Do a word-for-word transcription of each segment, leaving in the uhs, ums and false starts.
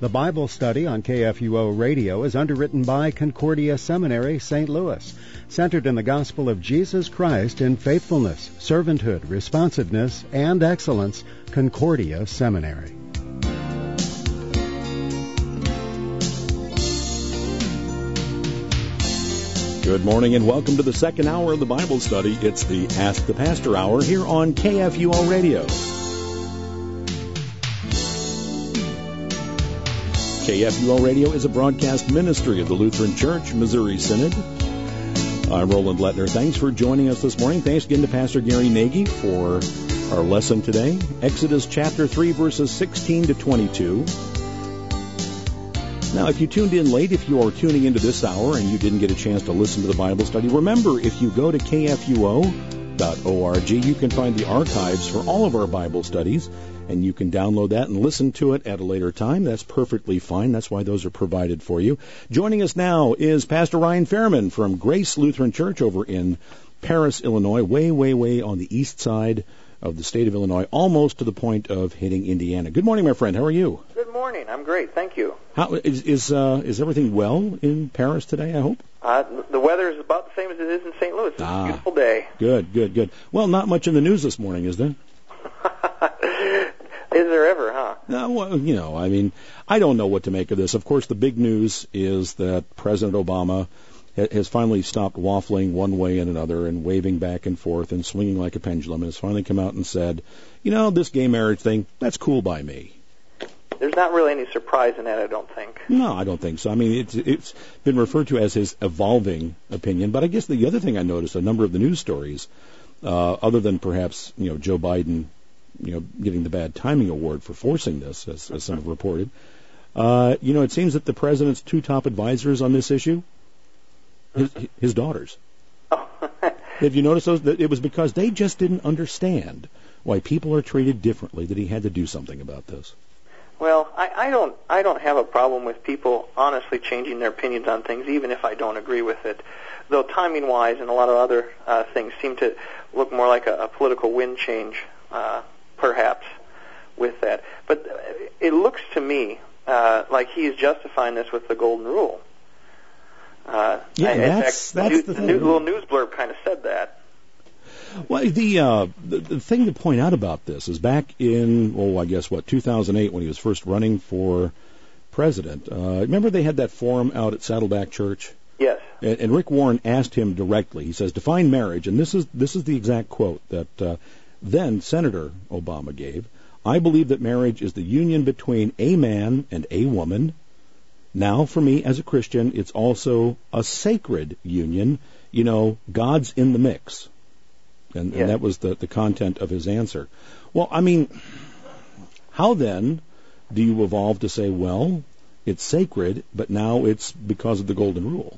The Bible study on K F U O Radio is underwritten by Concordia Seminary, Saint Louis, centered in the gospel of Jesus Christ in faithfulness, servanthood, responsiveness, and excellence. Concordia Seminary. Good morning and welcome to the second hour of the Bible study. It's the Ask the Pastor Hour here on K F U O Radio. K F U O Radio is a broadcast ministry of the Lutheran Church, Missouri Synod. I'm Roland Lettner. Thanks for joining us this morning. Thanks again to Pastor Gary Nagy for our lesson today. Exodus chapter three, verses sixteen to twenty-two. Now, if you tuned in late, if you are tuning into this hour and you didn't get a chance to listen to the Bible study, remember, if you go to K F U O dot org, you can find the archives for all of our Bible studies, and you can download that and listen to it at a later time. That's perfectly fine. That's why those are provided for you. Joining us now is Pastor Ryan Fairman from Grace Lutheran Church over in Paris, Illinois, way, way, way on the east side of the state of Illinois, almost to the point of hitting Indiana. Good morning, my friend. How are you? Good morning. I'm great. Thank you. How is is, uh, is everything well in Paris today, I hope? Uh, the weather is about the same as it is in Saint Louis. It's ah, a beautiful day. Good, good, good. Well, not much in the news this morning, is there? Is there ever, huh? No, well, you know, I mean, I don't know what to make of this. Of course, the big news is that President Obama ha- has finally stopped waffling one way and another and waving back and forth and swinging like a pendulum, and has finally come out and said, you know, this gay marriage thing, that's cool by me. There's not really any surprise in that, I don't think. No, I don't think so. I mean, it's it's been referred to as his evolving opinion, but I guess the other thing I noticed, a number of the news stories, uh, other than perhaps, you know, Joe Biden, you know, getting the bad timing award for forcing this, as, as some have reported, uh, you know, it seems that the president's two top advisors on this issue, his, his daughters. Oh. Have you noticed those? That it was because they just didn't understand why people are treated differently that he had to do something about this. Well, I, I don't I don't have a problem with people honestly changing their opinions on things, even if I don't agree with it. Though timing-wise and a lot of other uh, things seem to look more like a, a political wind change, uh, perhaps, with that. But it looks to me uh, like he's justifying this with the golden rule. Uh, yeah, I, that's, fact, that's the, the the thing. new, little news blurb kind of said that. Well, the, uh, the the thing to point out about this is back in, oh, I guess, what, two thousand eight, when he was first running for president, uh, remember they had that forum out at Saddleback Church? Yes. And, and Rick Warren asked him directly, he says, define marriage, and this is this is the exact quote that uh, then Senator Obama gave. I believe that marriage is the union between a man and a woman. Now, for me, as a Christian, it's also a sacred union. You know, God's in the mix. And, yes. and that was the, the content of his answer. Well, I mean, how then do you evolve to say, well, it's sacred, but now it's because of the golden rule?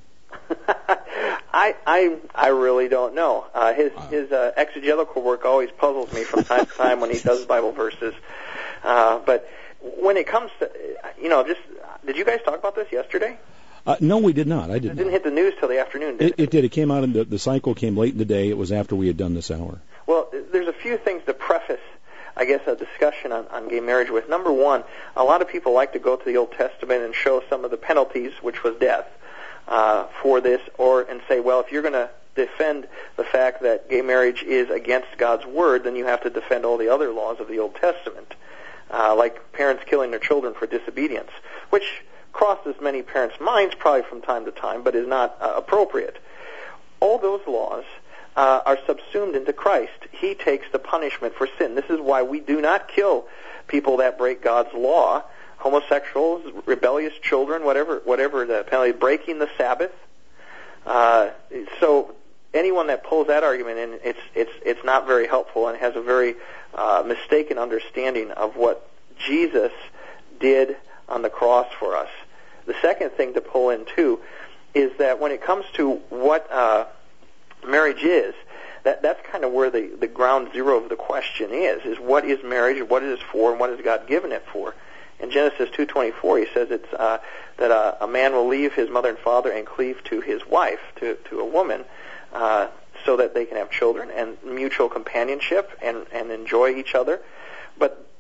I, I I really don't know. Uh, his wow. his uh, exegetical work always puzzles me from time to time when he does Bible verses. Uh, but when it comes to, you know, just, did you guys talk about this yesterday? Uh, no, we did not. I did It didn't not. hit the news till the afternoon, did it? It, it did. It came out in the, the cycle came late in the day. It was after we had done this hour. Well, there's a few things to preface, I guess, a discussion on, on gay marriage with. Number one, a lot of people like to go to the Old Testament and show some of the penalties, which was death, uh, for this, or and say, well, if you're going to defend the fact that gay marriage is against God's word, then you have to defend all the other laws of the Old Testament, uh, like parents killing their children for disobedience, which crosses many parents' minds probably from time to time, but is not uh, appropriate. All those laws uh, are subsumed into Christ. He takes the punishment for sin. This is why we do not kill people that break God's law, homosexuals, rebellious children, whatever whatever the penalty, breaking the Sabbath. Uh, so anyone that pulls that argument in, it's it's it's not very helpful and has a very uh, mistaken understanding of what Jesus did on the cross for us. The second thing to pull in, too, is that when it comes to what uh, marriage is, that that's kind of where the, the ground zero of the question is, is what is marriage, what is it for, and what has God given it for? In Genesis two twenty-four, he says it's uh, that uh, a man will leave his mother and father and cleave to his wife, to, to a woman, uh, so that they can have children and mutual companionship and, and enjoy each other. But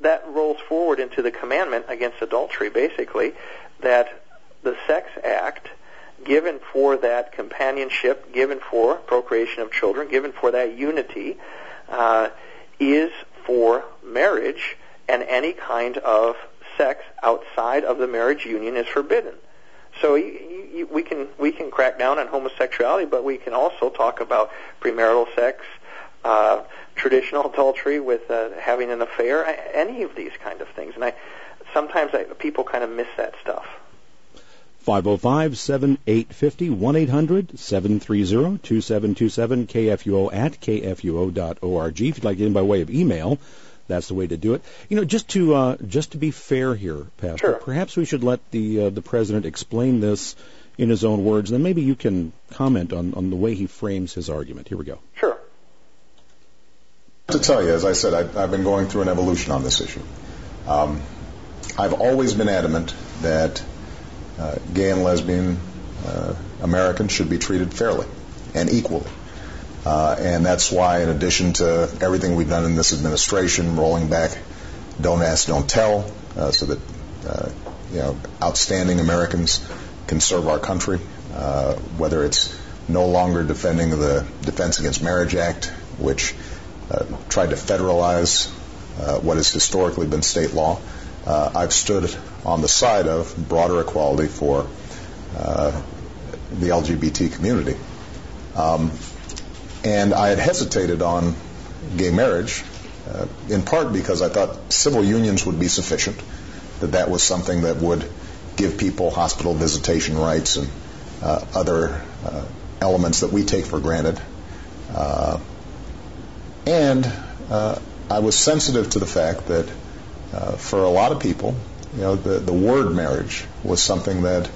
that rolls forward into the commandment against adultery, basically, that the sex act, given for that companionship, given for procreation of children, given for that unity, uh, is for marriage, and any kind of sex outside of the marriage union is forbidden. So you, you, we can we can crack down on homosexuality, but we can also talk about premarital sex, uh, traditional adultery with uh, having an affair, any of these kind of things. And I sometimes I, people kind of miss that stuff. five oh five, seven eight five oh, one eight hundred, seven three zero, two seven two seven, K F U O at K F U O dot org. If you'd like to get in by way of email, that's the way to do it. You know, just to uh, just to be fair here, Pastor, sure. Perhaps we should let the uh, the president explain this in his own words, and then maybe you can comment on, on the way he frames his argument. Here we go. Sure. To tell you, as I said, I've, I've been going through an evolution on this issue. Um, I've always been adamant that uh, gay and lesbian uh, Americans should be treated fairly and equally. Uh, and that's why, in addition to everything we've done in this administration, rolling back Don't Ask, Don't Tell, uh, so that uh, you know outstanding Americans can serve our country, uh, whether it's no longer defending the Defense Against Marriage Act, which uh, tried to federalize uh, what has historically been state law. Uh, I've stood on the side of broader equality for uh, the L G B T community. Um, And I had hesitated on gay marriage, uh, in part because I thought civil unions would be sufficient, that that was something that would give people hospital visitation rights and uh, other uh, elements that we take for granted. Uh, and uh, I was sensitive to the fact that uh, for a lot of people, you know, the, the word marriage was something that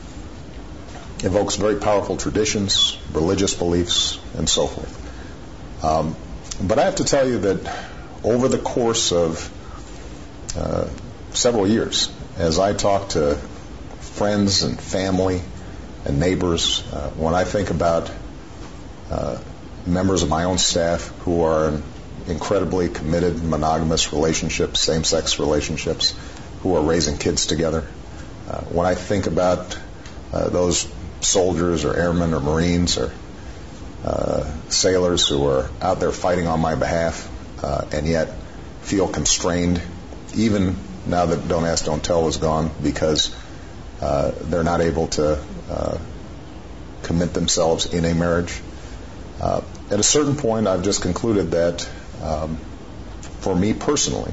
evokes very powerful traditions, religious beliefs, and so forth. Um, but I have to tell you that over the course of uh, several years, as I talk to friends and family and neighbors, uh, when I think about uh, members of my own staff who are in incredibly committed monogamous relationships, same-sex relationships, who are raising kids together, uh, when I think about uh, those soldiers or airmen or Marines or uh, sailors who are out there fighting on my behalf uh, and yet feel constrained, even now that Don't Ask, Don't Tell is gone, because uh, they're not able to uh, commit themselves in a marriage. Uh, at a certain point, I've just concluded that um, for me personally,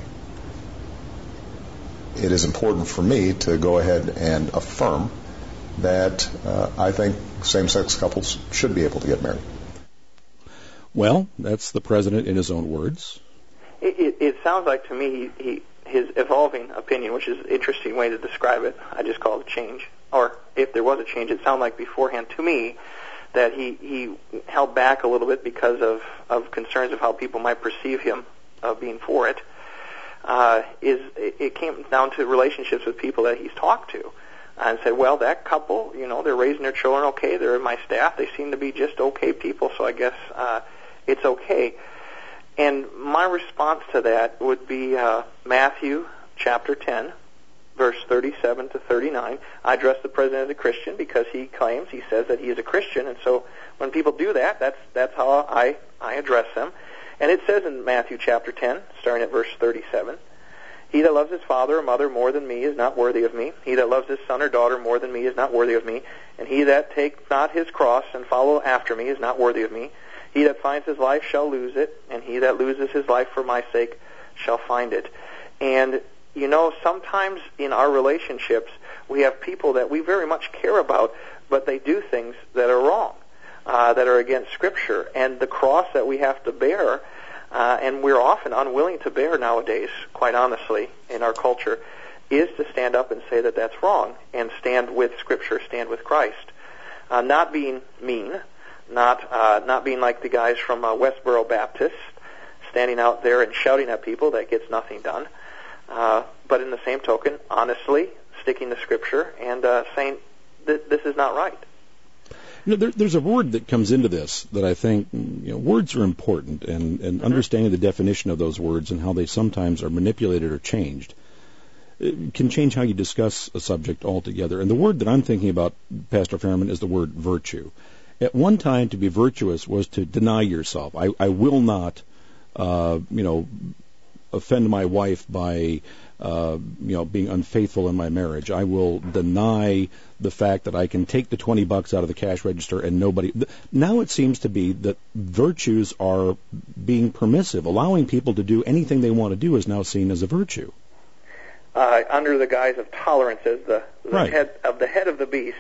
it is important for me to go ahead and affirm that uh, I think same-sex couples should be able to get married. Well, that's the president in his own words. It, it, it sounds like to me he, he, his evolving opinion, which is an interesting way to describe it. I just call it a change. Or if there was a change, it sounded like beforehand to me that he, he held back a little bit because of, of concerns of how people might perceive him of being for it. Uh, is it, it came down to relationships with people that he's talked to. And said, well, that couple, you know, they're raising their children okay. They're my staff. They seem to be just okay people, so I guess uh, it's okay. And my response to that would be uh, Matthew chapter ten, verse thirty-seven to thirty-nine. I address the president as a Christian because he claims, he says that he is a Christian, and so when people do that, that's that's how I, I address them. And it says in Matthew chapter ten, starting at verse thirty-seven, he that loves his father or mother more than me is not worthy of me. He that loves his son or daughter more than me is not worthy of me. And he that takes not his cross and follow after me is not worthy of me. He that finds his life shall lose it, and he that loses his life for my sake shall find it. And, you know, sometimes in our relationships, we have people that we very much care about, but they do things that are wrong, uh, that are against Scripture. And the cross that we have to bear, Uh, and we're often unwilling to bear nowadays, quite honestly, in our culture, is to stand up and say that that's wrong and stand with Scripture, stand with Christ. Uh, not being mean, not uh, not being like the guys from uh, Westboro Baptist, standing out there and shouting at people that gets nothing done. Uh, but in the same token, honestly, sticking to Scripture and uh, saying that this is not right. You know, there, there's a word that comes into this that I think, you know, words are important, and, and mm-hmm. understanding the definition of those words and how they sometimes are manipulated or changed it can change how you discuss a subject altogether. And the word that I'm thinking about, Pastor Fairman, is the word virtue. At one time, to be virtuous was to deny yourself. I, I will not, uh, you know, offend my wife by, uh, you know, being unfaithful in my marriage. I will deny the fact that I can take the twenty bucks out of the cash register and nobody. Now it seems to be that virtues are being permissive. Allowing people to do anything they want to do is now seen as a virtue. Uh, under the guise of tolerance as the, the right. head of the head of the beast,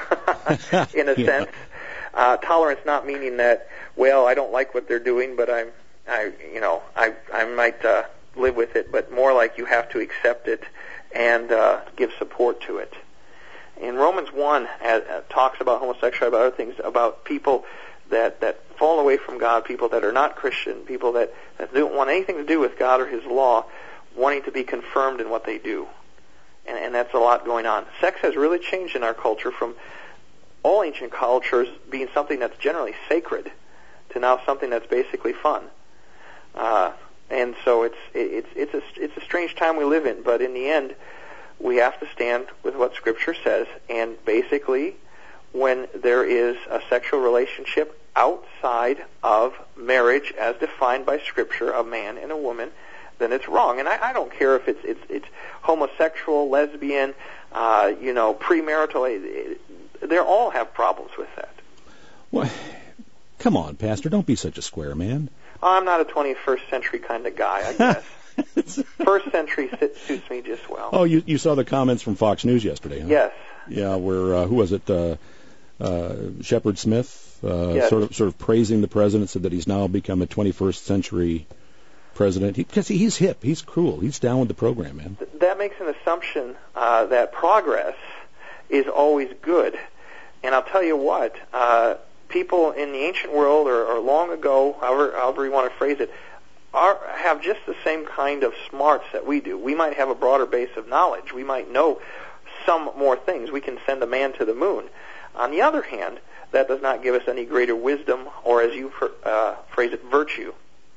in a yeah. sense. Uh, tolerance not meaning that, well, I don't like what they're doing, but I'm, I, you know, I, I might uh, live with it, but more like you have to accept it and uh, give support to it. In Romans one, uh, uh, talks about homosexuality, about other things, about people that, that fall away from God, people that are not Christian, people that, that don't want anything to do with God or His law, wanting to be confirmed in what they do. And, and that's a lot going on. Sex has really changed in our culture from all ancient cultures being something that's generally sacred to now something that's basically fun. Uh, and so it's it's it's a it's a strange time we live in. But in the end, we have to stand with what Scripture says. And basically, when there is a sexual relationship outside of marriage, as defined by Scripture, a man and a woman, then it's wrong. And I, I don't care if it's it's it's homosexual, lesbian, uh, you know, premarital. They all have problems with that. Well, come on, Pastor, don't be such a square man. I'm not a twenty-first century kind of guy, I guess. First century suits me just well. Oh, you you saw the comments from Fox News yesterday, huh? Yes. Yeah, where uh, who was it? Uh, uh, Shepard Smith, uh, yes. sort of sort of praising the president, said that he's now become a twenty-first century president because he, he's hip, he's cool, he's down with the program, man. Th- that makes an assumption uh, that progress is always good. And I'll tell you what, uh, people in the ancient world or, or long ago, however, however you want to phrase it, are, have just the same kind of smarts that we do. We might have a broader base of knowledge. We might know some more things. We can send a man to the moon. On the other hand, that does not give us any greater wisdom or, as you uh, phrase it, virtue.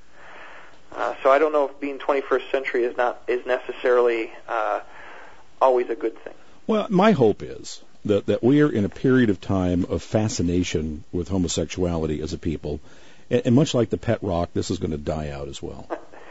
Uh, so I don't know if being twenty-first century is not is necessarily uh, always a good thing. Well, my hope is that, that we are in a period of time of fascination with homosexuality as a people, and, and much like the pet rock, this is going to die out as well.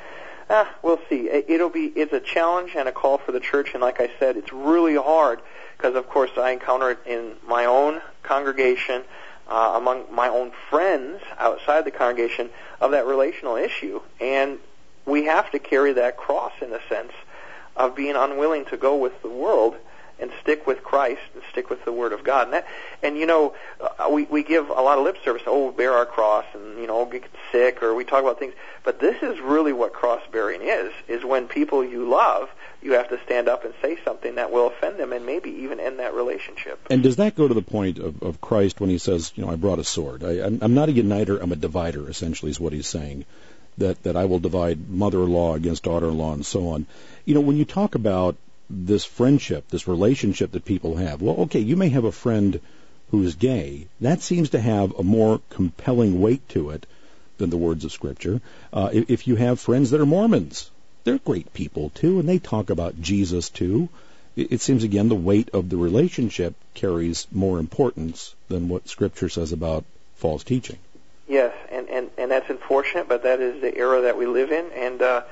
uh, we'll see. It'll be it's a challenge and a call for the church, and like I said, it's really hard because, of course, I encounter it in my own congregation, uh, among my own friends outside the congregation, of that relational issue, and we have to carry that cross in the sense of being unwilling to go with the world and stick with Christ and stick with the Word of God. And, that, and you know, uh, we, we give a lot of lip service, oh, bear our cross, and, you know, get sick, or we talk about things. But this is really what cross-bearing is, is when people you love, you have to stand up and say something that will offend them and maybe even end that relationship. And does that go to the point of, of Christ when he says, you know, I brought a sword? I, I'm, I'm not a uniter, I'm a divider, essentially, is what he's saying. That, that I will divide mother-in-law against daughter-in-law and so on. You know, when you talk about this friendship, this relationship that people have, well, okay, you may have a friend who is gay. That seems to have a more compelling weight to it than the words of Scripture. Uh, if, if you have friends that are Mormons, they're great people too, and they talk about Jesus too. It, it seems, again, the weight of the relationship carries more importance than what Scripture says about false teaching. Yes, and, and, and that's unfortunate, but that is the era that we live in, and uh,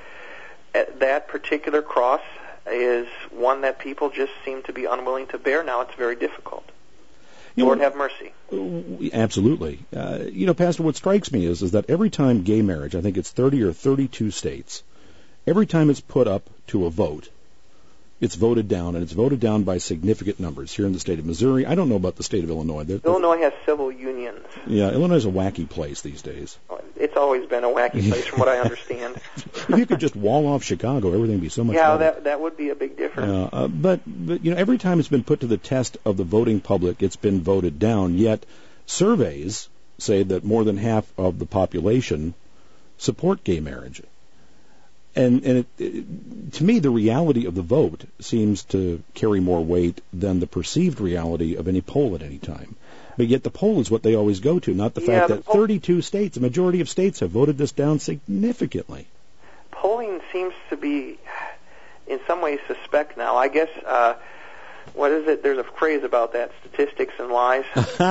that particular cross is one that people just seem to be unwilling to bear now. It's very difficult. You Lord know, have mercy. Absolutely. Uh, you know, Pastor, what strikes me is, is that every time gay marriage, I think it's thirty or thirty-two states, every time it's put up to a vote, it's voted down, and it's voted down by significant numbers. Here in the state of Missouri, I don't know about the state of Illinois. They're, they're, Illinois has civil unions. Yeah, Illinois is a wacky place these days. It's always been a wacky place from what I understand. If you could just wall off Chicago, everything would be so much yeah, better. Yeah, that, that would be a big difference. Uh, uh, but, but, you know, every time it's been put to the test of the voting public, it's been voted down, yet surveys say that more than half of the population support gay marriage. And, and it, it, to me, the reality of the vote seems to carry more weight than the perceived reality of any poll at any time. But yet the poll is what they always go to, not the Yeah, fact the that poll- thirty-two states, the majority of states, have voted this down significantly. Polling seems to be, in some ways, suspect now. I guess, uh, what is it? There's a phrase about that, statistics and lies.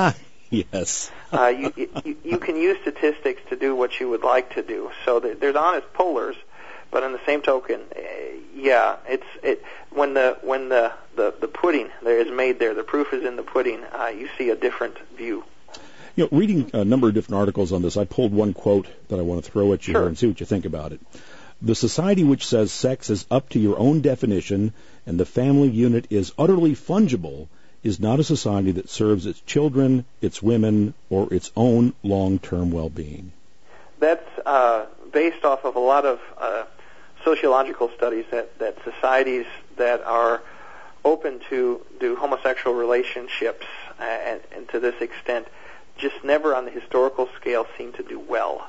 Yes. uh, you, you, you can use statistics to do what you would like to do. So there- there's honest pollers, but on the same token, uh, yeah, it's it when the when the, the, the pudding there is made there, the proof is in the pudding. Uh, you see a different view. You know, reading a number of different articles on this, I pulled one quote that I want to throw at you Sure. here and see what you think about it. The society which says sex is up to your own definition and the family unit is utterly fungible is not a society that serves its children, its women, or its own long-term well-being. That's uh, based off of a lot of uh, sociological studies that, that societies that are open to do homosexual relationships uh, and, and to this extent just never on the historical scale seem to do well.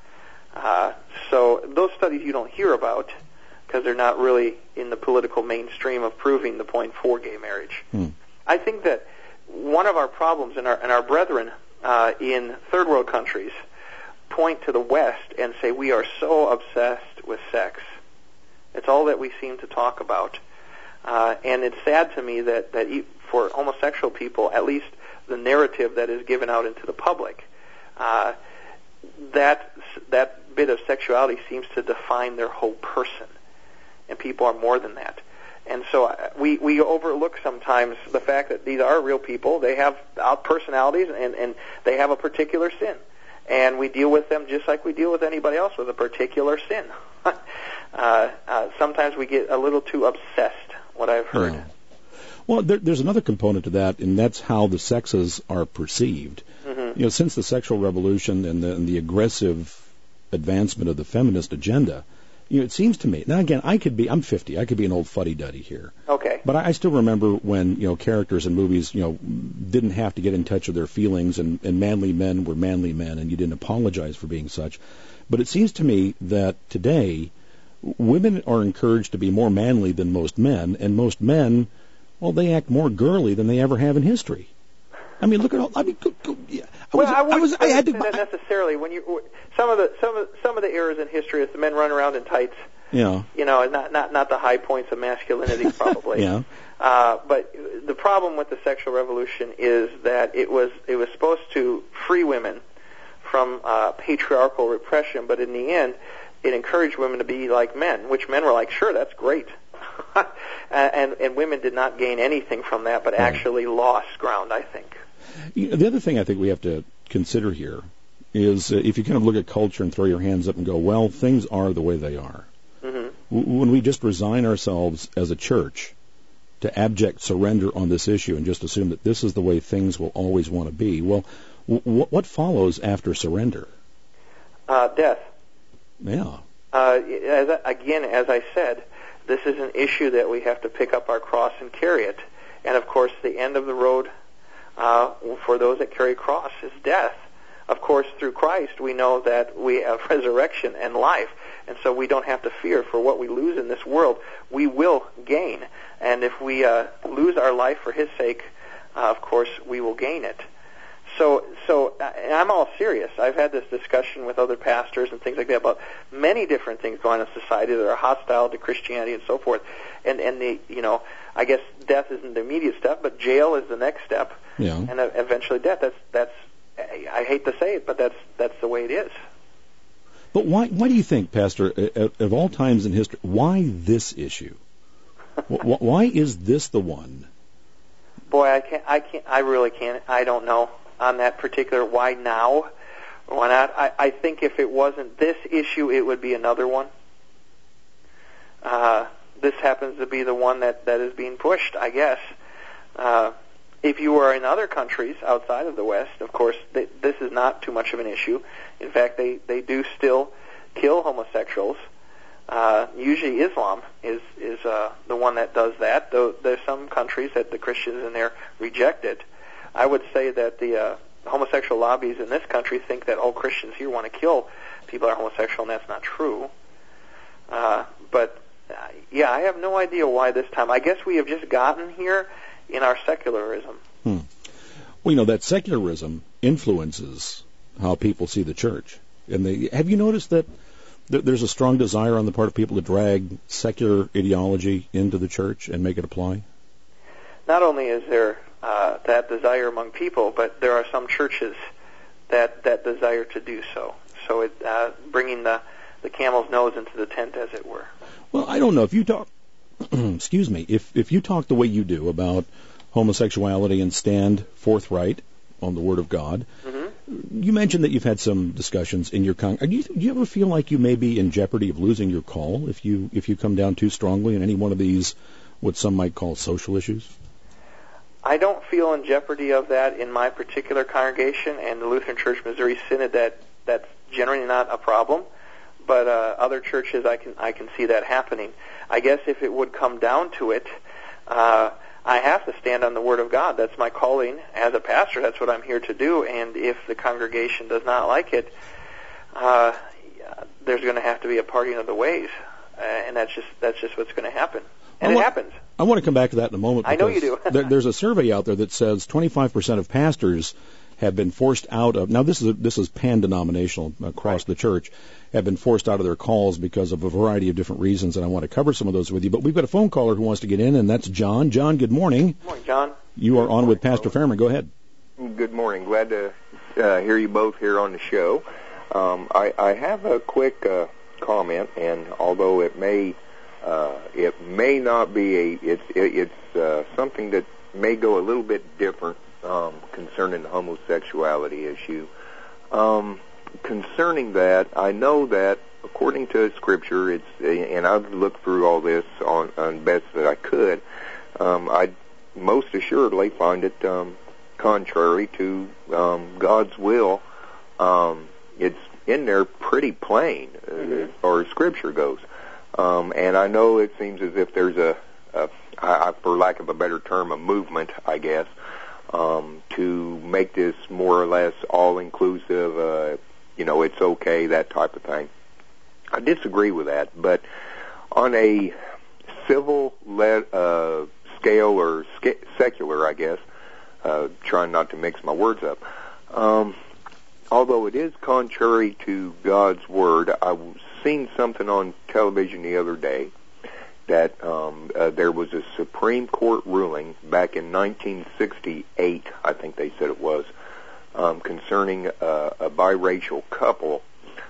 Uh, so those studies you don't hear about because they're not really in the political mainstream of proving the point for gay marriage. Hmm. I think that one of our problems, and our, and our brethren uh, in third world countries point to the West and say we are so obsessed with sex. It's all that we seem to talk about. Uh, and it's sad to me that, that e- for homosexual people, at least the narrative that is given out into the public, uh, that that bit of sexuality seems to define their whole person. And people are more than that. And so uh, we, we overlook sometimes the fact that these are real people. They have out personalities, and, and they have a particular sin. And we deal with them just like we deal with anybody else with a particular sin. uh, uh, sometimes we get a little too obsessed, what I've heard. Yeah. Well, there, there's another component to that, and that's how the sexes are perceived. Mm-hmm. You know, since the sexual revolution and the, and the aggressive advancement of the feminist agenda, you know, it seems to me, now again, I could be, I'm fifty, I could be an old fuddy-duddy here. Okay. But I, I still remember when, you know, characters in movies, you know, didn't have to get in touch with their feelings, and, and manly men were manly men, and you didn't apologize for being such. But it seems to me that today, women are encouraged to be more manly than most men, and most men, well, they act more girly than they ever have in history. I mean, look at all. I mean, go, go, yeah. I well, was, I, I was, I had to. say that necessarily. When you some of the some of some of the errors in history is the men run around in tights. Yeah. You know, not not not the high points of masculinity, probably. Yeah. Uh, but the problem with the sexual revolution is that it was it was supposed to free women from uh, patriarchal repression, but in the end, it encouraged women to be like men, which men were like, sure, that's great. and and women did not gain anything from that, but actually lost ground, I think. You know, the other thing I think we have to consider here is uh, if you kind of look at culture and throw your hands up and go, well, things are the way they are. Mm-hmm. W- when we just resign ourselves as a church to abject surrender on this issue and just assume that this is the way things will always want to be, well, w- what follows after surrender? Uh, death. Yeah. Uh, as I, again, as I said, this is an issue that we have to pick up our cross and carry it. And, of course, the end of the road uh, for those that carry a cross is death. Of course, through Christ, we know that we have resurrection and life, and so we don't have to fear for what we lose in this world. We will gain, and if we uh, lose our life for His sake, uh, of course, we will gain it. So, so and I'm all serious. I've had this discussion with other pastors and things like that about many different things going on in society that are hostile to Christianity and so forth. And and the you know, I guess death isn't the immediate step, but jail is the next step, yeah. and uh, eventually death. That's that's. I hate to say it, but that's that's the way it is. But why why do you think, Pastor, of all times in history, why this issue? Why is this the one? Boy, I can't. I can't. I really can't. I don't know on that particular why now or why not. I, I think if it wasn't this issue, it would be another one. Uh, this happens to be the one that, that is being pushed, I guess. Uh, if you were in other countries outside of the West, of course, they, this is not too much of an issue. In fact, they, they do still kill homosexuals. Uh, usually Islam is is uh, the one that does that, though there's some countries that the Christians in there reject it. I would say that the uh, homosexual lobbies in this country think that all Christians here want to kill people that are homosexual, and that's not true. Uh, but, uh, yeah, I have no idea why this time. I guess we have just gotten here in our secularism. Hmm. Well, you know, that secularism influences how people see the church. And they, have you noticed that th- there's a strong desire on the part of people to drag secular ideology into the church and make it apply? Not only is there uh, that desire among people, but there are some churches that, that desire to do so. So it uh, bringing the, the camel's nose into the tent, as it were. Well, I don't know. If you talk, excuse me, if if you talk the way you do about homosexuality and stand forthright on the Word of God, mm-hmm. you mentioned that you've had some discussions in your con. Do you, do you ever feel like you may be in jeopardy of losing your call if you if you come down too strongly in any one of these, what some might call social issues? I don't feel in jeopardy of that in my particular congregation, and the Lutheran Church Missouri Synod. That that's generally not a problem. But uh, other churches, I can I can see that happening. I guess if it would come down to it, uh, I have to stand on the Word of God. That's my calling as a pastor. That's what I'm here to do. And if the congregation does not like it, uh, there's going to have to be a parting of the ways, uh, and that's just that's just what's going to happen. And want, it happens. I want to come back to that in a moment. I know you do. there, there's a survey out there that says twenty-five percent of pastors have been forced out of, now this is a, this is pan-denominational across right. the church, have been forced out of their calls because of a variety of different reasons, and I want to cover some of those with you. But we've got a phone caller who wants to get in, and that's John. John, good morning. Good morning, John. You are on with Pastor Fairman. Go ahead. Good morning. Glad to uh, hear you both here on the show. Um, I, I have a quick uh, comment, and although it may uh, it may not be a it's it, it's uh, something that may go a little bit different. Um, concerning the homosexuality issue. Um, concerning that, I know that according to Scripture, it's and I've looked through all this on, on best that I could. Um, I most assuredly find it um, contrary to um, God's will. Um, it's in there pretty plain uh, mm-hmm. as far as Scripture goes. Um, and I know it seems as if there's a, a I, for lack of a better term, a movement, I guess. Um, to make this more or less all-inclusive, uh, you know, it's okay, that type of thing. I disagree with that, but on a civil le- uh, scale or sca- secular, I guess, uh, trying not to mix my words up, um, although it is contrary to God's Word, I seen something on television the other day that um, uh, there was a Supreme Court ruling back in nineteen sixty-eight, I think they said it was, um, concerning uh, a biracial couple.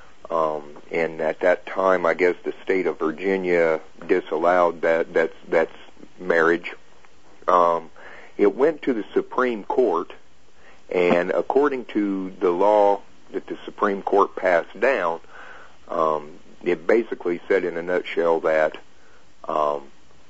Um, and at that time, I guess the state of Virginia disallowed that that's, that's marriage. Um, it went to the Supreme Court, and according to the law that the Supreme Court passed down, um, it basically said in a nutshell that Um,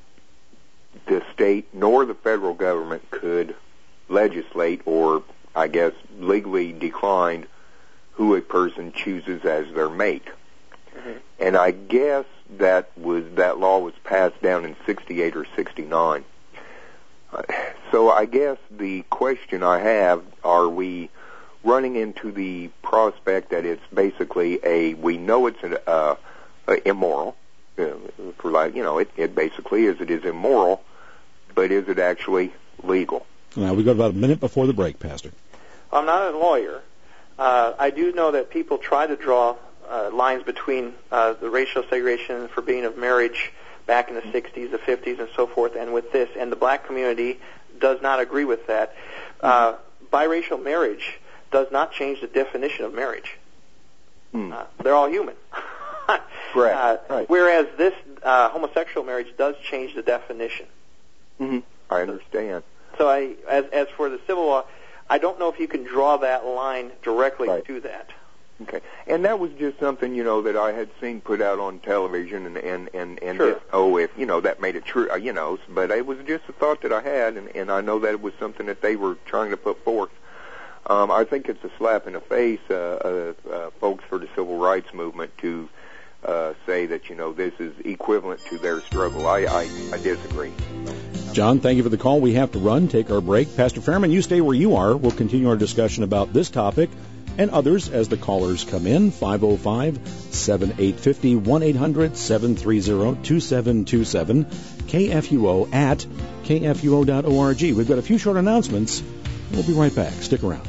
the state nor the federal government could legislate or, I guess, legally decline who a person chooses as their mate. Mm-hmm. And I guess that was that law was passed down in sixty-eight or sixty-nine. Uh, so I guess the question I have, are we running into the prospect that it's basically a, we know it's an, uh, uh, immoral, for like, you know, it, it basically is, it is immoral, but is it actually legal? Now, we've got about a minute before the break, Pastor. I'm not a lawyer. Uh, I do know that people try to draw uh, lines between uh, the racial segregation and forbidding of marriage back in the sixties, the fifties, and so forth, and with this, and the black community does not agree with that. Uh, biracial marriage does not change the definition of marriage. Mm. Uh, they're all human. Correct. Uh, right. Whereas this uh, homosexual marriage does change the definition. Mm-hmm. I understand. So, I, as, as for the civil law, I don't know if you can draw that line directly right. to that. Okay. And that was just something, you know, that I had seen put out on television, and and and, and sure. just, oh, if you know, that made it true, you know. But it was just a thought that I had, and, and I know that it was something that they were trying to put forth. Um, I think it's a slap in the face, uh, uh, uh, folks for the civil rights movement to Uh, say that, you know, this is equivalent to their struggle. I, I, I disagree. John, thank you for the call. We have to run, take our break. Pastor Fairman, you stay where you are. We'll continue our discussion about this topic and others as the callers come in. five oh five, seven eight five oh, one eight hundred, seven three zero, two seven two seven, K F U O at K F U O dot org. We've got a few short announcements. We'll be right back. Stick around.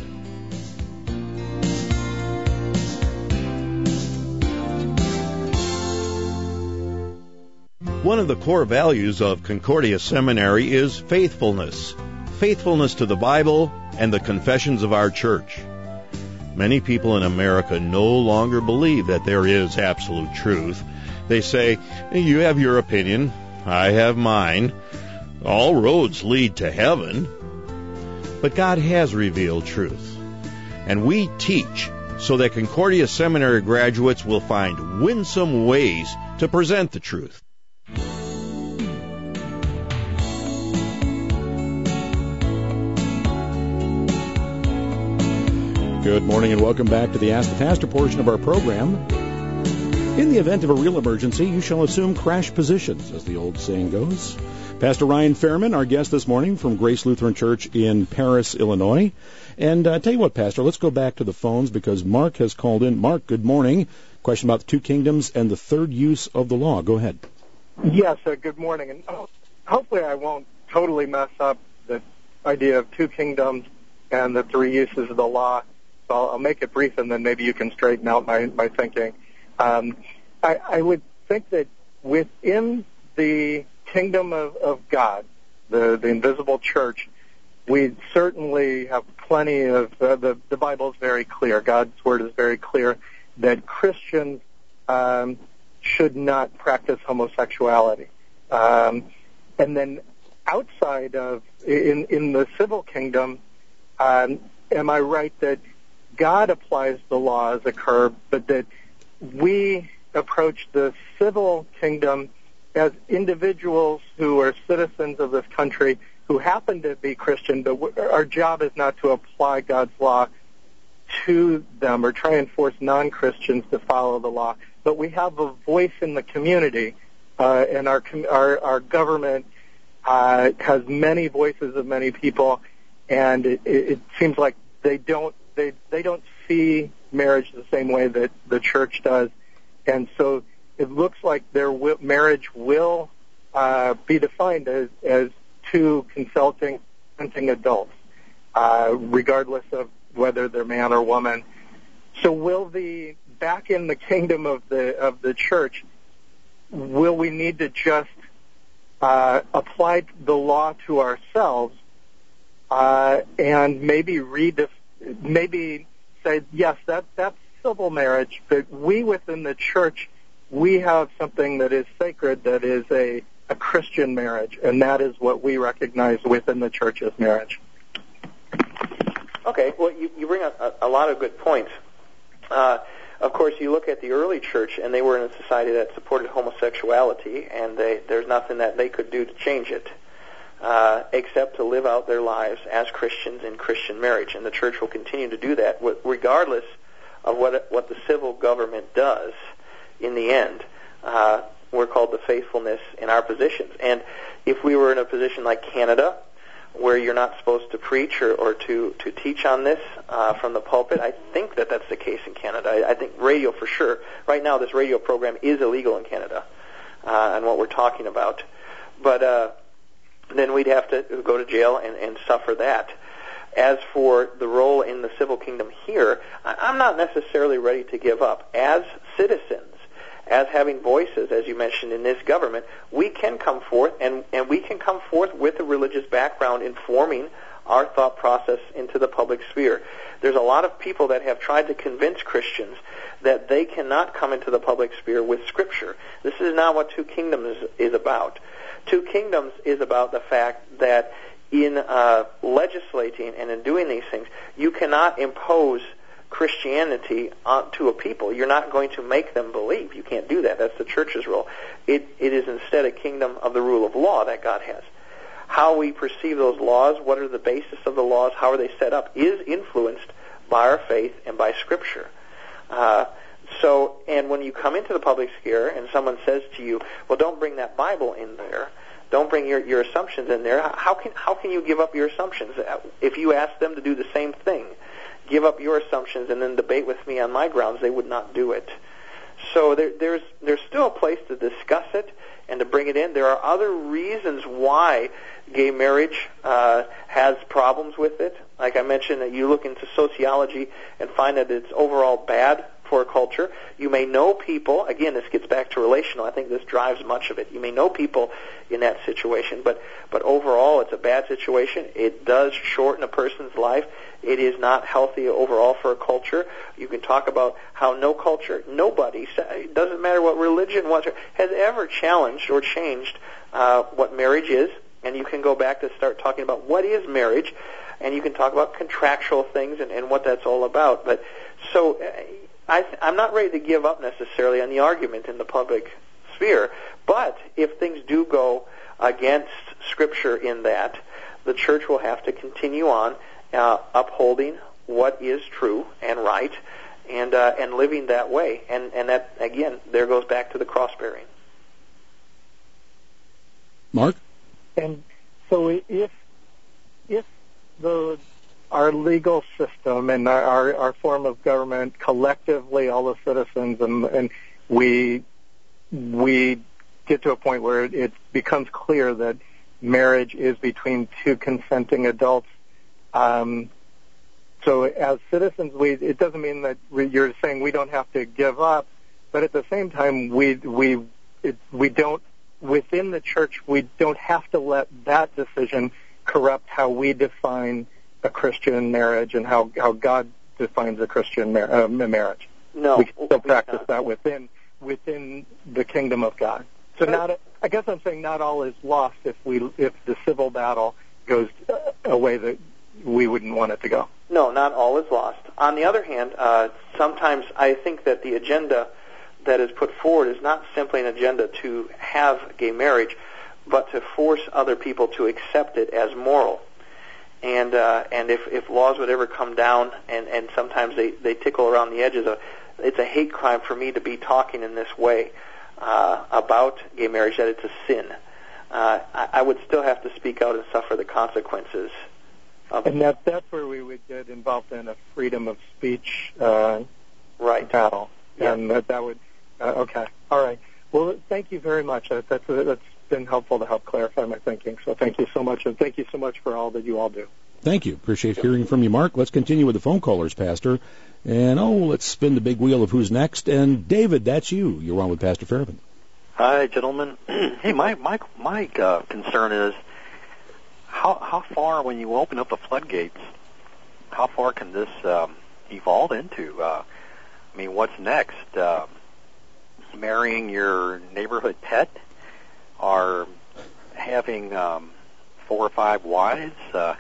One of the core values of Concordia Seminary is faithfulness. Faithfulness to the Bible and the confessions of our church. Many people in America no longer believe that there is absolute truth. They say, you have your opinion, I have mine. All roads lead to heaven. But God has revealed truth. And we teach so that Concordia Seminary graduates will find winsome ways to present the truth. Good morning and welcome back to the Ask the Pastor portion of our program. In the event of a real emergency, you shall assume crash positions, as the old saying goes. Pastor Ryan Fairman, our guest this morning from Grace Lutheran Church in Paris, Illinois. And uh, tell you what, Pastor, let's go back to the phones because Mark has called in. Mark, good morning. Question about the two kingdoms and the third use of the law. Go ahead. Yes, uh, good morning. And hopefully I won't totally mess up the idea of two kingdoms and the three uses of the law. So I'll, I'll make it brief, and then maybe you can straighten out my, my thinking. Um, I, I would think that within the kingdom of, of God, the, the invisible church, we certainly have plenty of, uh, the, the Bible is very clear, God's word is very clear, that Christians um, should not practice homosexuality. Um, and then outside of, in, in the civil kingdom, um, am I right that God applies the law as a curb, but that we approach the civil kingdom as individuals who are citizens of this country who happen to be Christian, but our job is not to apply God's law to them or try and force non-Christians to follow the law. But we have a voice in the community, uh, and our, our, our government uh, has many voices of many people, and it, it seems like they don't They, they don't see marriage the same way that the church does. And so it looks like their w- marriage will uh, be defined as, as two consulting, consenting adults, uh, regardless of whether they're man or woman. So will the, back in the kingdom of the, of the church, will we need to just uh, apply the law to ourselves uh, and maybe redefine maybe say, yes, that, that's civil marriage, but we within the church, we have something that is sacred, that is a, a Christian marriage, and that is what we recognize within the church as marriage. Okay, well, you, you bring up a, a lot of good points. Uh, of course, you look at the early church, and they were in a society that supported homosexuality, and they, there's nothing that they could do to change it. Uh, except to live out their lives as Christians in Christian marriage. And the church will continue to do that regardless of what what the civil government does in the end. Uh, we're called to faithfulness in our positions. And if we were in a position like Canada, where you're not supposed to preach or, or to, to teach on this uh, from the pulpit, I think that that's the case in Canada. I, I think radio for sure. Right now this radio program is illegal in Canada uh, and what we're talking about. But uh then we'd have to go to jail and, and suffer that. As for the role in the civil kingdom here, I'm not necessarily ready to give up. As citizens, as having voices, as you mentioned, in this government, we can come forth, and, and we can come forth with a religious background informing our thought process into the public sphere. There's a lot of people that have tried to convince Christians that they cannot come into the public sphere with Scripture. This is not what Two Kingdoms is, is about. Two Kingdoms is about the fact that in uh, legislating and in doing these things, you cannot impose Christianity onto a people. You're not going to make them believe. You can't do that. That's the church's role. It, it is instead a kingdom of the rule of law that God has. How we perceive those laws, what are the basis of the laws, how are they set up, is influenced by our faith and by Scripture. Uh, so, and when you come into the public sphere and someone says to you, well, don't bring that Bible in there, don't bring your, your assumptions in there, how can, how can you give up your assumptions? If you ask them to do the same thing, give up your assumptions and then debate with me on my grounds, they would not do it. so there, there's there's still a place to discuss it and to bring it in. There are other reasons why gay marriage uh, has problems with it. Like I mentioned, that you look into sociology and find that it's overall bad for a culture. You may know people, again, this gets back to relational. I think this drives much of it. You may know people in that situation, but, but overall it's a bad situation. It does shorten a person's life. It is not healthy overall for a culture. You can talk about how no culture, nobody, it doesn't matter what religion was, has ever challenged or changed uh, what marriage is. And you can go back to start talking about what is marriage, and you can talk about contractual things and, and what that's all about. But so I, I'm not ready to give up necessarily on the argument in the public sphere, but if things do go against Scripture in that, the church will have to continue on uh, upholding what is true and right, and uh, and living that way. And, and that, again, there goes back to the cross-bearing. Mark? And so if if the our legal system and our, our, our form of government collectively, all the citizens, and, and we we get to a point where it, it becomes clear that marriage is between two consenting adults. Um, so as citizens, we it doesn't mean that we, you're saying we don't have to give up, but at the same time, we we it, we don't. Within the church, we don't have to let that decision corrupt how we define a Christian marriage and how, how God defines a Christian mar- uh, marriage. No, we can still practice not. that within within the kingdom of God. So not, I guess I'm saying not all is lost if we if the civil battle goes a way that we wouldn't want it to go. No, not all is lost. On the other hand, uh, sometimes I think that the agenda that is put forward is not simply an agenda to have gay marriage, but to force other people to accept it as moral. And uh, and if, if laws would ever come down, and, and sometimes they, they tickle around the edges, of, it's a hate crime for me to be talking in this way uh, about gay marriage, that it's a sin. Uh, I, I would still have to speak out and suffer the consequences of and that, that's where we would get involved in a freedom of speech uh, right. battle. Yeah. And that, that would... Uh, okay. All right. Well, thank you very much. Uh, that's uh, that's been helpful to help clarify my thinking. So thank you so much, and thank you so much for all that you all do. Thank you. Appreciate hearing from you, Mark. Let's continue with the phone callers, Pastor. And, oh, let's spin the big wheel of who's next. And, David, that's you. You're on with Pastor Farabin. Hi, gentlemen. Hey, my my my uh, concern is how how far, when you open up the floodgates, how far can this um, evolve into? Uh, I mean, what's next? Uh, marrying your neighborhood pet, or having um, four or five wives? Uh,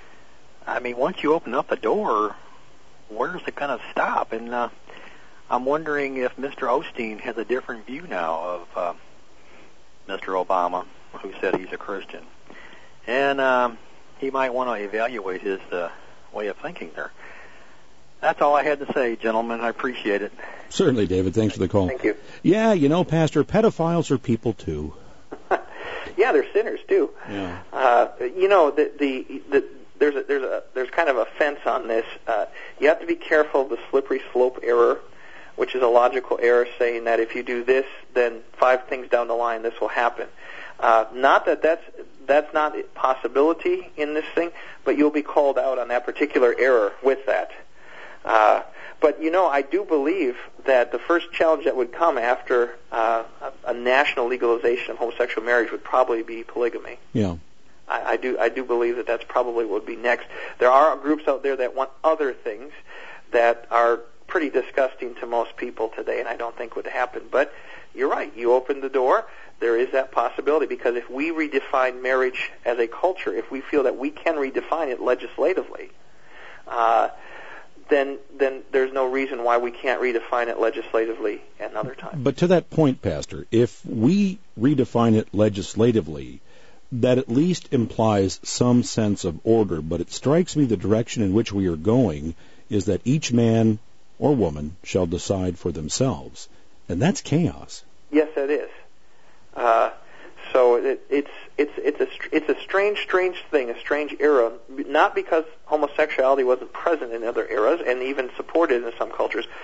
I mean, once you open up the door, where's it going to stop? And uh, I'm wondering if Mister Osteen has a different view now of uh, Mister Obama, who said he's a Christian. And um, he might want to evaluate his uh, way of thinking there. That's all I had to say, gentlemen. I appreciate it. Certainly, David. Thanks for the call. Thank you. Yeah, you know, Pastor, pedophiles are people, too. Yeah, they're sinners, too. Yeah. Uh, you know, the, the, the, there's, a, there's, a, there's kind of a fence on this. Uh, you have to be careful of the slippery slope error, which is a logical error saying that if you do this, then five things down the line, this will happen. Uh, not that that's, that's not a possibility in this thing, but you'll be called out on that particular error with that. Uh, but, you know, I do believe that the first challenge that would come after uh, a, a national legalization of homosexual marriage would probably be polygamy. Yeah. I, I do I do believe that that's probably what would be next. There are groups out there that want other things that are pretty disgusting to most people today, and I don't think would happen. But you're right. You open the door. There is that possibility, because if we redefine marriage as a culture, if we feel that we can redefine it legislatively, uh, then then there's no reason why we can't redefine it legislatively at another time. But to that point, Pastor, if we redefine it legislatively, that at least implies some sense of order, but it strikes me the direction in which we are going is that each man or woman shall decide for themselves, and that's chaos. Yes, it is. Uh, so it, it's it's it's a it's a strange, strange thing, a strange era. Not because homosexuality wasn't present in other eras and even supported in some cultures,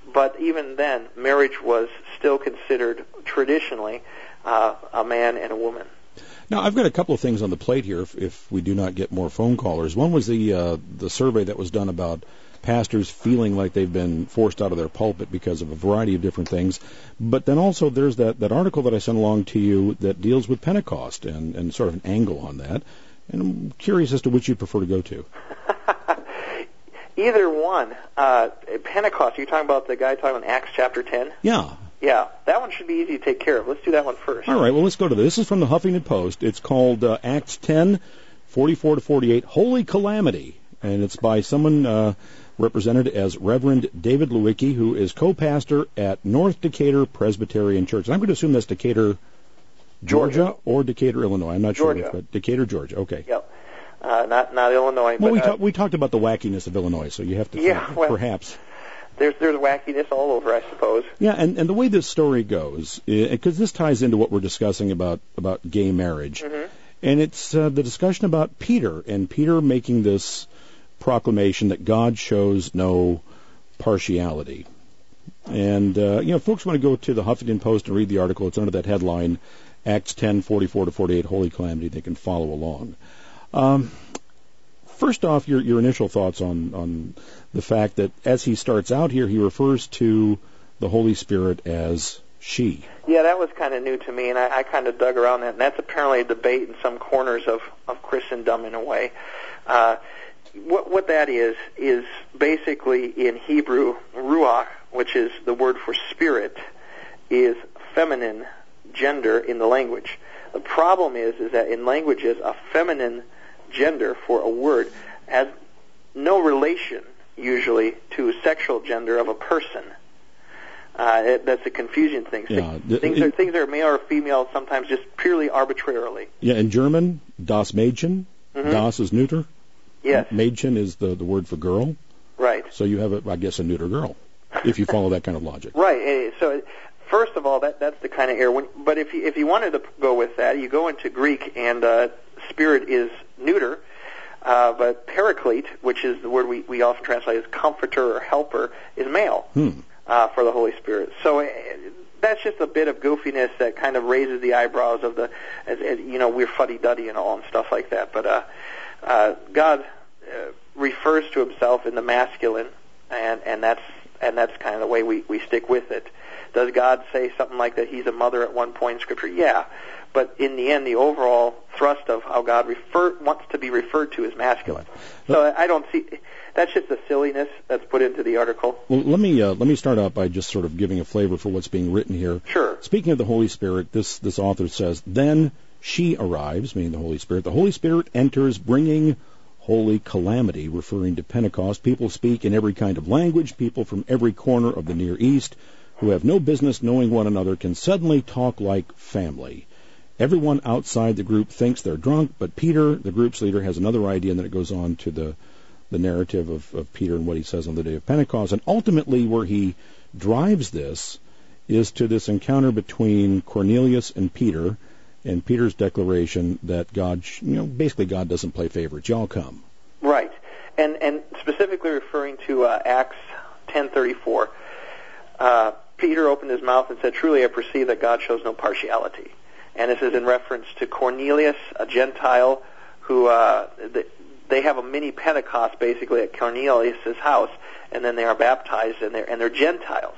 but even then, marriage was still considered traditionally uh, a man and a woman. Now, I've got a couple of things on the plate here if, if we do not get more phone callers. One was the uh, the survey that was done about pastors feeling like they've been forced out of their pulpit because of a variety of different things. But then also there's that, that article that I sent along to you that deals with Pentecost and, and sort of an angle on that. And I'm curious as to which you prefer to go to. Either one. Uh, Pentecost, you're talking about the guy talking about Acts chapter ten? Yeah. Yeah, that one should be easy to take care of. Let's do that one first. All right, well, let's go to this. This is from the Huffington Post. It's called uh, Acts ten, forty-four to forty-eight, Holy Calamity. And it's by someone uh, represented as Reverend David Lewicki, who is co-pastor at North Decatur Presbyterian Church. And I'm going to assume that's Decatur, Georgia, Georgia. or Decatur, Illinois. I'm not Georgia. sure which, but Decatur, Georgia. Okay. Yep. Uh, not not Illinois. Well, but, we, uh, ta- we talked about the wackiness of Illinois, so you have to yeah, think, well, perhaps. There's there's wackiness all over, I suppose. Yeah, and, and the way this story goes, because this ties into what we're discussing about, about gay marriage, Mm-hmm. and it's uh, the discussion about Peter, and Peter making this proclamation that God shows no partiality. And, uh, you know, folks want to go to the Huffington Post and read the article. It's under that headline, Acts ten, forty-four to forty-eight, Holy Calamity. They can follow along. Um, first off, your your initial thoughts on, on the fact that as he starts out here, he refers to the Holy Spirit as she. Yeah, that was kind of new to me, and I, I kind of dug around that, and that's apparently a debate in some corners of, of Christendom in a way. Uh, what, what that is, is basically in Hebrew, ruach, which is the word for spirit, is feminine gender in the language. The problem is, is that in languages, a feminine gender for a word has no relation, usually, to sexual gender of a person. Uh, it, that's a confusing thing. Yeah. Things, are, things are male or female sometimes just purely arbitrarily. Yeah, in German, das Mädchen, Mm-hmm. das is neuter. Yes. Mädchen is the, the word for girl. Right. So you have, a, I guess, a neuter girl, if you follow that kind of logic. Right. eh, So first of all, that that's the kind of error. When, but if you, if you wanted to go with that, you go into Greek, and uh, spirit is neuter. Uh, but paraclete, which is the word we, we often translate as comforter or helper, is male Hmm. uh, for the Holy Spirit. So uh, that's just a bit of goofiness that kind of raises the eyebrows of the, as, as, you know, we're fuddy-duddy and all and stuff like that. But uh, uh, God uh, refers to himself in the masculine, and, and that's and that's kind of the way we, we stick with it. Does God say something like that he's a mother at one point in Scripture? Yeah. But in the end, the overall thrust of how God refer, wants to be referred to is masculine. So I don't see, that's just the silliness that's put into the article. Well, let me uh, let me start out by just sort of giving a flavor for what's being written here. Sure. Speaking of the Holy Spirit, this this author says, then she arrives, meaning the Holy Spirit. The Holy Spirit enters, bringing holy calamity, referring to Pentecost. People speak in every kind of language. People from every corner of the Near East who have no business knowing one another can suddenly talk like family. Everyone outside the group thinks they're drunk, but Peter, the group's leader, has another idea, and then it goes on to the, the narrative of, of Peter and what he says on the day of Pentecost. And ultimately where he drives this is to this encounter between Cornelius and Peter, and Peter's declaration that God, you know, basically God doesn't play favorites. Y'all come. Right. And and specifically referring to uh, Acts ten thirty-four, uh, Peter opened his mouth and said, truly I perceive that God shows no partiality. And this is in reference to Cornelius, a Gentile, who uh, they have a mini Pentecost basically at Cornelius' house, and then they are baptized, and they're, and they're Gentiles.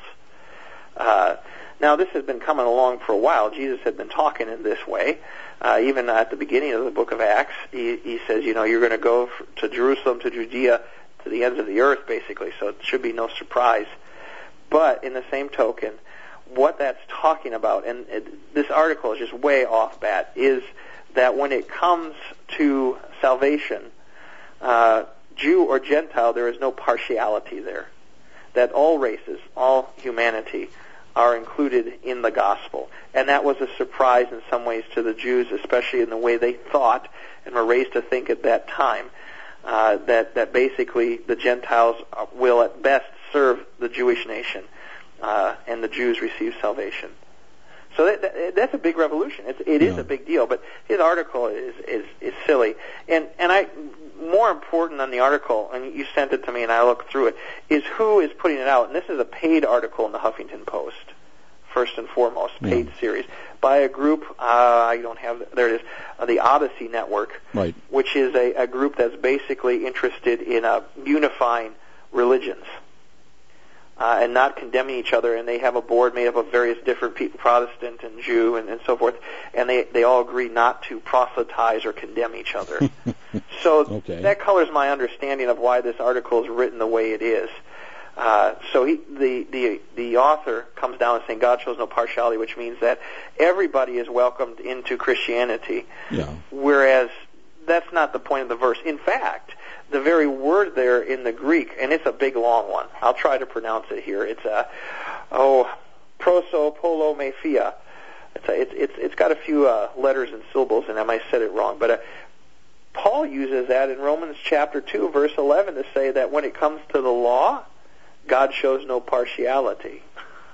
Uh, now, this has been coming along for a while. Jesus had been talking in this way. Uh, even at the beginning of the book of Acts, he, he says, you know, you're going to go to Jerusalem, to Judea, to the ends of the earth, basically, so it should be no surprise. But in the same token, what that's talking about, and it, this article is just way off bat, is that when it comes to salvation, uh, Jew or Gentile, there is no partiality there. That all races, all humanity, are included in the gospel. And that was a surprise in some ways to the Jews, especially in the way they thought and were raised to think at that time, uh, that, that basically the Gentiles will at best serve the Jewish nation. Uh, and the Jews receive salvation. So that, that, that's a big revolution. It's, it is yeah. a big deal. But his article is, is, is silly. And and I more important than the article, and you sent it to me and I looked through it, is who is putting it out. And this is a paid article in the Huffington Post, first and foremost, paid yeah. series, by a group, uh, I don't have, there it is, uh, the Odyssey Network, right. which is a, a group that's basically interested in uh, unifying religions. Uh, and not condemning each other, and they have a board made up of various different people, Protestant and Jew and, and so forth, and they, they all agree not to proselytize or condemn each other. So okay. that colors my understanding of why this article is written the way it is. Uh, so he, the, the, the author comes down and saying God shows no partiality, which means that everybody is welcomed into Christianity, yeah. whereas that's not the point of the verse. In fact, the very word there in the Greek, and it's a big long one. I'll try to pronounce it here. It's a oh prosopolomephia. It's a, it's it's it's got a few uh, letters and syllables, and I might have said it wrong, but uh, Paul uses that in Romans chapter two, verse eleven, to say that when it comes to the law, God shows no partiality.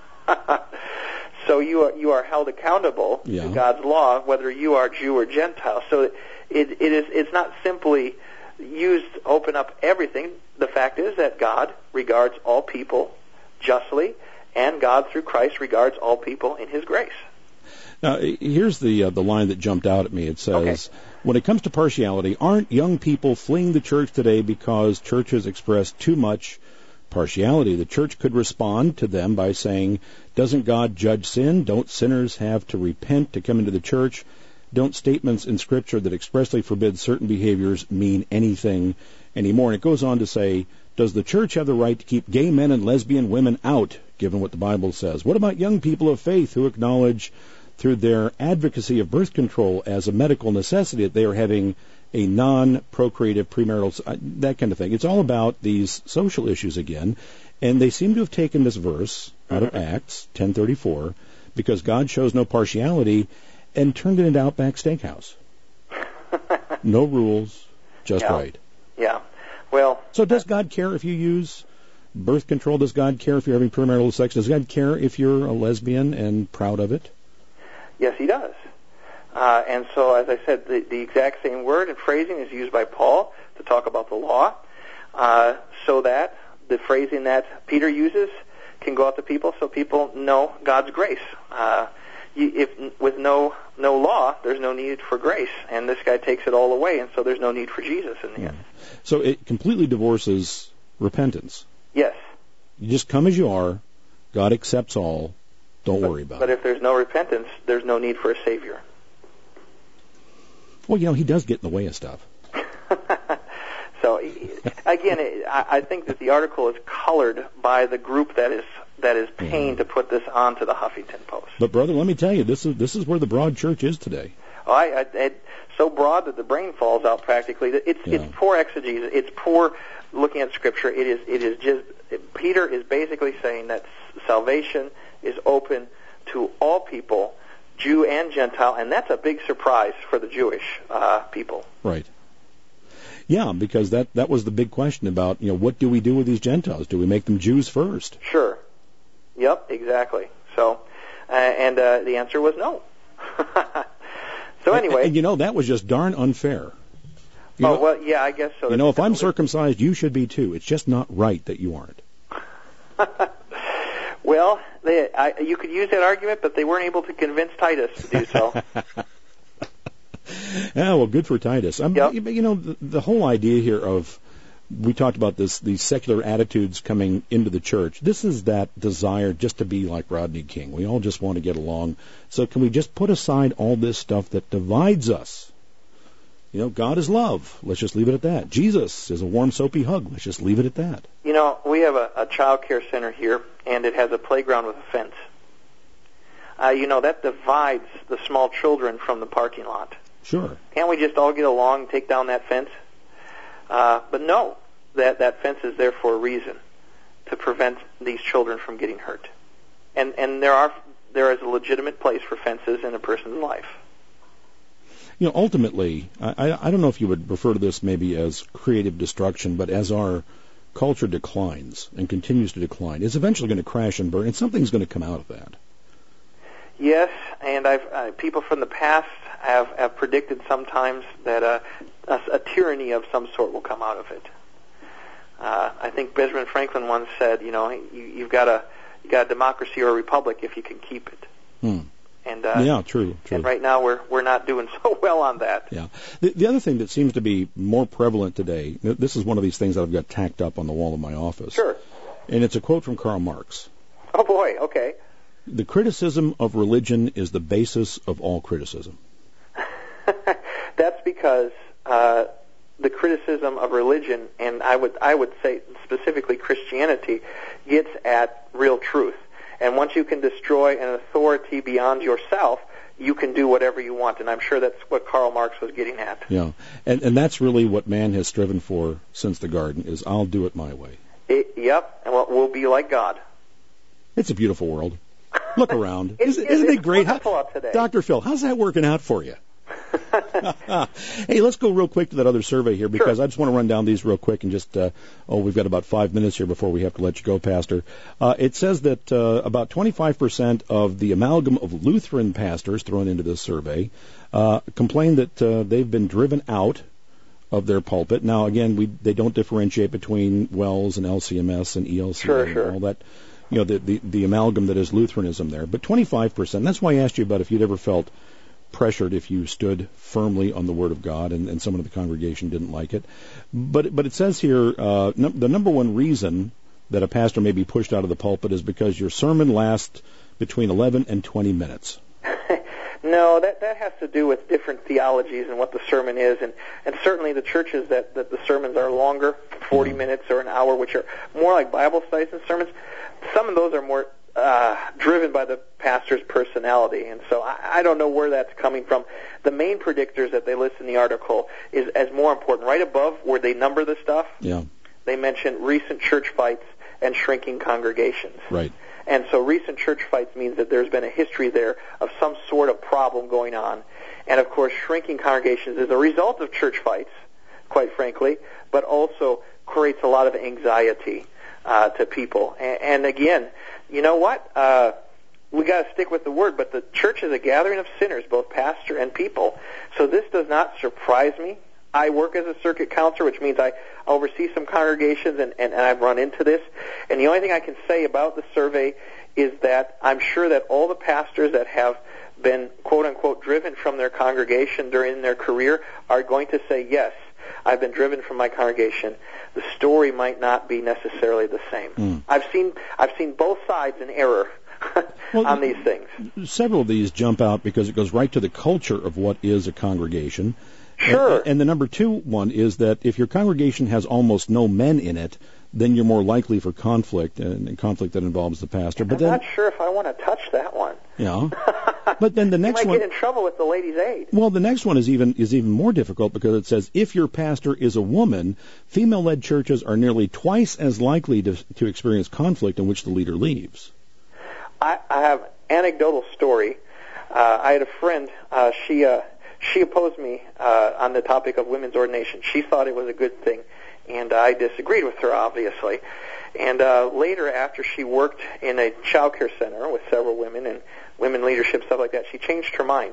So you are you are held accountable yeah. to God's law, whether you are Jew or Gentile. So it it is it's not simply used to open up everything. The fact is that God regards all people justly, and God through Christ regards all people in His grace. Now, here's the uh, the line that jumped out at me. It says, okay. when it comes to partiality, aren't young people fleeing the church today because churches express too much partiality? The church could respond to them by saying, doesn't God judge sin? Don't sinners have to repent to come into the church? Don't statements in Scripture that expressly forbid certain behaviors mean anything anymore? And it goes on to say, does the church have the right to keep gay men and lesbian women out, given what the Bible says? What about young people of faith who acknowledge through their advocacy of birth control as a medical necessity that they are having a non-procreative premarital, that kind of thing? It's all about these social issues again, and they seem to have taken this verse out of Acts ten thirty-four, because God shows no partiality, and turned it into Outback Steakhouse. No rules, just yeah. right. Yeah. Well. So does God care if you use birth control? Does God care if you're having premarital sex? Does God care if you're a lesbian and proud of it? Yes, He does. Uh, and so, as I said, the, the exact same word and phrasing is used by Paul to talk about the law, uh, so that the phrasing that Peter uses can go out to people, so people know God's grace. Uh, If with no no law, there's no need for grace, and this guy takes it all away, and so there's no need for Jesus in the yeah. end. So it completely divorces repentance. Yes. You just come as you are. God accepts all. Don't but, worry about but it. But if there's no repentance, there's no need for a Savior. Well, you know, He does get in the way of stuff. So, again, I, I think that the article is colored by the group that is that is paying yeah. to put this onto the Huffington Post. But, brother, let me tell you, this is this is where the broad church is today. Oh, I, I, it's so broad that the brain falls out practically. It's yeah. it's poor exegesis. It's poor looking at Scripture. It is it is just Peter is basically saying that salvation is open to all people, Jew and Gentile, and that's a big surprise for the Jewish uh, people. Right. Yeah, because that, that was the big question about, you know, what do we do with these Gentiles? Do we make them Jews first? Sure. Yep, exactly. So, uh, and uh, the answer was no. So anyway. And, and, you know, that was just darn unfair. You oh, know, well, yeah, I guess so. You know, if I'm circumcised, you should be too. It's just not right that you aren't. Well, they, I, you could use that argument, but they weren't able to convince Titus to do so. Yeah, well, good for Titus. I'm, yep. You know, the, the whole idea here of, we talked about this, these secular attitudes coming into the church. This is that desire just to be like Rodney King. We all just want to get along. So can we just put aside all this stuff that divides us? You know, God is love. Let's just leave it at that. Jesus is a warm, soapy hug. Let's just leave it at that. You know, we have a, a child care center here, and it has a playground with a fence. Uh, you know, that divides the small children from the parking lot. Sure. Can't we just all get along and take down that fence? Uh, but no, that, that fence is there for a reason, to prevent these children from getting hurt. And and there are there is a legitimate place for fences in a person's life. You know, ultimately, I, I don't know if you would refer to this maybe as creative destruction, but as our culture declines and continues to decline, it's eventually going to crash and burn, and something's going to come out of that. Yes, and I've uh, people from the past have, have predicted sometimes that a, a, a tyranny of some sort will come out of it. Uh, I think Benjamin Franklin once said, you know, you, you've got a you got a democracy or a republic if you can keep it. Hmm. And uh, yeah, true, true. And right now we're we're not doing so well on that. Yeah. The, the other thing that seems to be more prevalent today, this is one of these things that I've got tacked up on the wall of my office. Sure. And it's a quote from Karl Marx. Oh boy. Okay. The criticism of religion is the basis of all criticism. That's because uh, the criticism of religion, and I would I would say specifically Christianity, gets at real truth. And once you can destroy an authority beyond yourself, you can do whatever you want. And I'm sure that's what Karl Marx was getting at. Yeah, and and that's really what man has striven for since the garden, is I'll do it my way. It, yep, and we'll, we'll be like God. It's a beautiful world. Look around. It's, isn't, isn't it's it great? Wonderful out today. Doctor Phil, how's that working out for you? Hey, let's go real quick to that other survey here, because sure. I just want to run down these real quick and just, uh, oh, we've got about five minutes here before we have to let you go, Pastor. Uh, it says that uh, about twenty-five percent of the amalgam of Lutheran pastors thrown into this survey uh, complain that uh, they've been driven out of their pulpit. Now, again, we they don't differentiate between Wells and L C M S and E L C A sure, and sure. all that, you know, the, the, the amalgam that is Lutheranism there. But twenty-five percent, that's why I asked you about if you'd ever felt pressured if you stood firmly on the Word of God and, and someone in the congregation didn't like it. But but it says here, uh, num- the number one reason that a pastor may be pushed out of the pulpit is because your sermon lasts between eleven and twenty minutes. No, that that has to do with different theologies and what the sermon is, and, and certainly the churches that, that the sermons are longer, forty mm-hmm. minutes or an hour, which are more like Bible studies and sermons. Some of those are more uh, driven by the pastor's personality, and so I, I don't know where that's coming from. The main predictors that they list in the article is as more important. Right above where they number the stuff, yeah. they mention recent church fights and shrinking congregations. Right. And so recent church fights means that there's been a history there of some sort of problem going on. And, of course, shrinking congregations is a result of church fights, quite frankly, but also creates a lot of anxiety uh, to people. And, and, again, you know what? Uh, we got to stick with the word, but the church is a gathering of sinners, both pastor and people. So this does not surprise me. I work as a circuit counselor, which means I oversee some congregations, and, and, and I've run into this. And the only thing I can say about the survey is that I'm sure that all the pastors that have been, quote-unquote, driven from their congregation during their career are going to say, yes, I've been driven from my congregation. The story might not be necessarily the same. Mm. I've seen I've seen both sides in error well, on these things. Several of these jump out because it goes right to the culture of what is a congregation. Sure. And, and the number two one is that if your congregation has almost no men in it, then you're more likely for conflict, and, and conflict that involves the pastor. But I'm then, not sure if I want to touch that one. Yeah. But then the next you might one, get in trouble with the Ladies' Aid. Well, the next one is even is even more difficult because it says if your pastor is a woman, female-led churches are nearly twice as likely to to experience conflict in which the leader leaves. I, I have an anecdotal story. Uh, I had a friend. Uh, she. Uh, She opposed me uh, on the topic of women's ordination. She thought it was a good thing, and I disagreed with her, obviously. And uh, later, after she worked in a child care center with several women and women leadership, stuff like that, she changed her mind.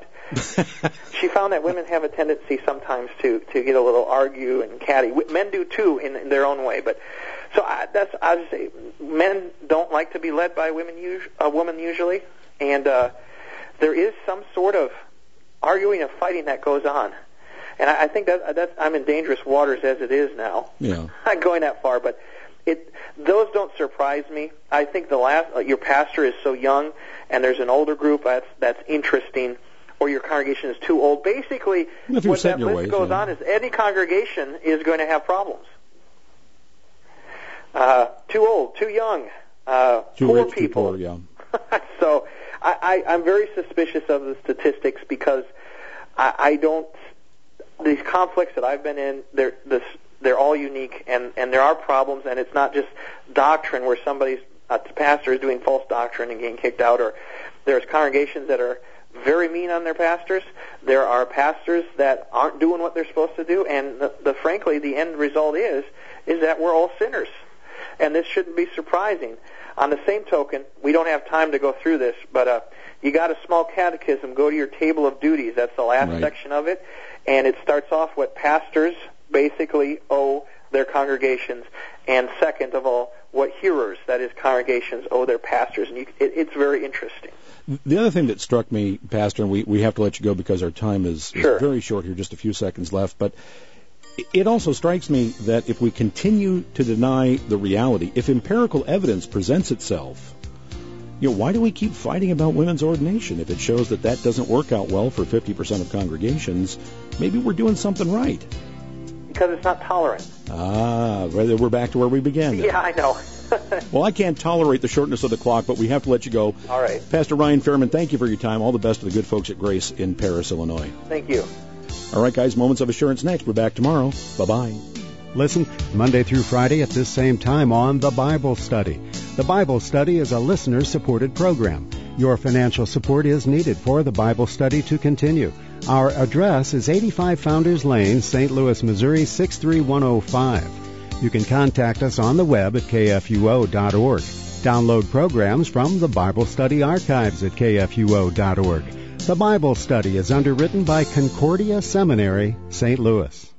She found that women have a tendency sometimes to, to get a little argue and catty. Men do, too, in, in their own way. But so I, that's I would say men don't like to be led by women, a woman usually, and uh, there is some sort of arguing and fighting that goes on, and I, I think that that's I'm in dangerous waters as it is now. Yeah, not going that far, but it those don't surprise me. I think the last uh, your pastor is so young, and there's an older group that's that's interesting, or your congregation is too old. Basically, what that list ways, goes yeah. on is any congregation is going to have problems. Uh, too old, too young, uh, too poor rich, people. Too poor, yeah. So I, I, I'm very suspicious of the statistics because I, I don't. These conflicts that I've been in, they're this, they're all unique, and, and there are problems, and it's not just doctrine where somebody's a pastor is doing false doctrine and getting kicked out, or there's congregations that are very mean on their pastors. There are pastors that aren't doing what they're supposed to do, and the, the frankly, the end result is is that we're all sinners, and this shouldn't be surprising. On the same token, we don't have time to go through this, but uh, You got a small catechism, go to your table of duties. That's the last Right. section of it. And it starts off what pastors basically owe their congregations, and second of all, what hearers, that is congregations, owe their pastors. And you, it, it's very interesting. The other thing that struck me, Pastor, and we, we have to let you go because our time is, Sure. is very short here, just a few seconds left, but it also strikes me that if we continue to deny the reality, if empirical evidence presents itself, you know, why do we keep fighting about women's ordination? If it shows that that doesn't work out well for fifty percent of congregations, maybe we're doing something right. Because it's not tolerant. Ah, we're back to where we began. Yeah, I know. Well, I can't tolerate the shortness of the clock, but we have to let you go. All right. Pastor Ryan Fairman, thank you for your time. All the best to the good folks at Grace in Paris, Illinois. Thank you. All right, guys, Moments of Assurance next. We're back tomorrow. Bye-bye. Listen Monday through Friday at this same time on The Bible Study. The Bible Study is a listener-supported program. Your financial support is needed for The Bible Study to continue. Our address is eighty-five Founders Lane, Saint Louis, Missouri, six three one oh five. You can contact us on the web at k f u o dot org. Download programs from the Bible Study archives at k f u o dot org. The Bible Study is underwritten by Concordia Seminary, Saint Louis.